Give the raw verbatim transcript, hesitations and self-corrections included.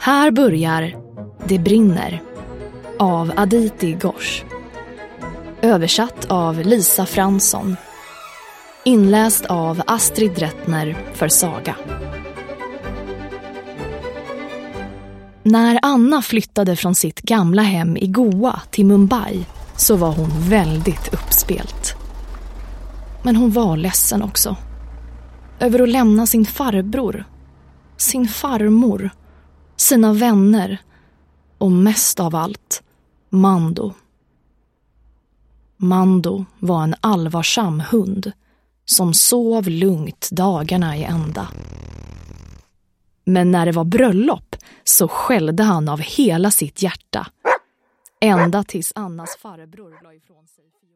Här börjar Det brinner av Aditi Ghosh. Översatt av Lisa Fransson. Inläst av Astrid Rättner för Saga. När Anna flyttade från sitt gamla hem i Goa till Mumbai så var hon väldigt uppspelt. Men hon var ledsen också. Över att lämna sin farbror, sin farmor, sina vänner och mest av allt, Mando. Mando var en allvarsam hund som sov lugnt dagarna i ända. Men när det var bröllop så skällde han av hela sitt hjärta. Ända tills Annas farbror la ifrån sig.